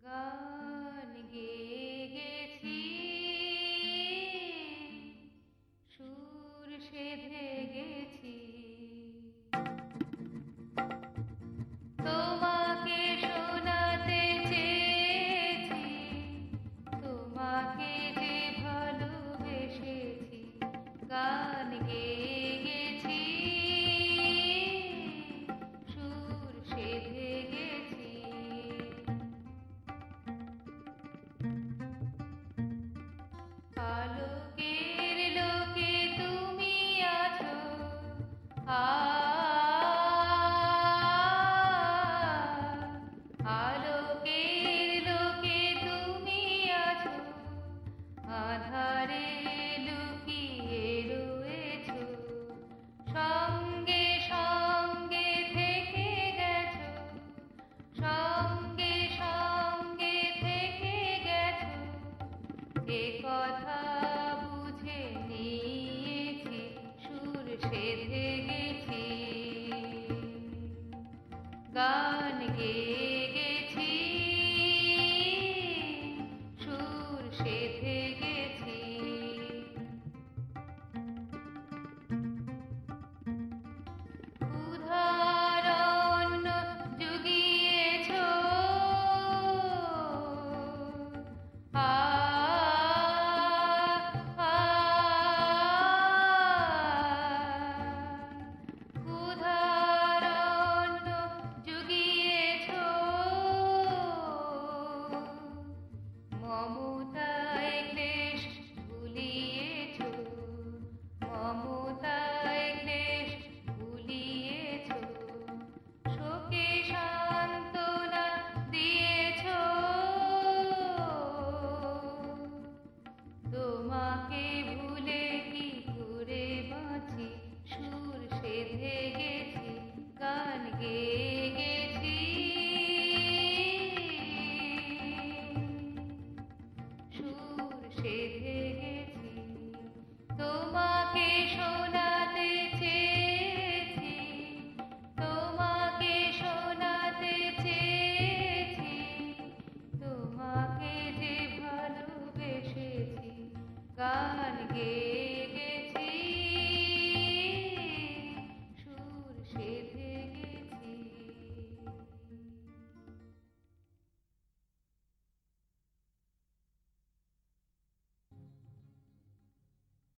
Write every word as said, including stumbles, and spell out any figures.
গান গেয়ে গেছি, সুর সেধে গেছি, তোমাকে শোনাতে চেয়েছি, তোমাকে যে ভালোবেসেছি। গান গেয়ে গেছি, সুর সেধে গেছি। আলোকের লোকে তুমি আছো, আলোকের লোকে তুমি আছো, আধারে লুকিয়ে রয়েছো, সঙ্গে সঙ্গে থেকে গেছো, সঙ্গে সঙ্গে থেকে গেছো। এ কথা বুঝে নিয়েছি, সুর সেধে গেছি, গান গেয়ে গেছি, সুর সেধে গেছি। ক্ষুধার অন্ন জুগিয়েছো, মমতায় ক্লেশ ভুলিয়েছো, মমতায় ক্লেশ ভুলিয়েছো, শোকে সান্ত্বনা দিয়েছো। তোমাকে ভুলে কি করে বাঁচি, সুর সেধে গেছি, গান গেয়ে গেছি, সুর সেধে গেছি। তোমাকে শোনাতে চেয়েছি, তোমাকে শোনাতে চেয়েছি, তোমাকে যে ভালোবেসেছি। গান গেয়ে